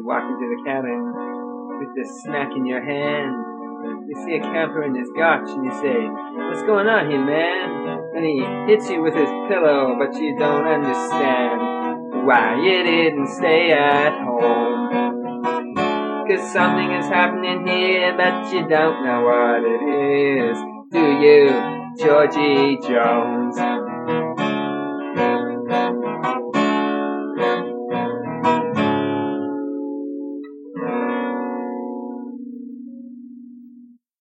walk into the cabin with the smack in your hand. You see a camper in his gotch and you say, "What's going on here, man?" And he hits you with his pillow, but you don't understand why you didn't stay at home. 'Cause something is happening here, but you don't know what it is. Do you, Georgie Jones?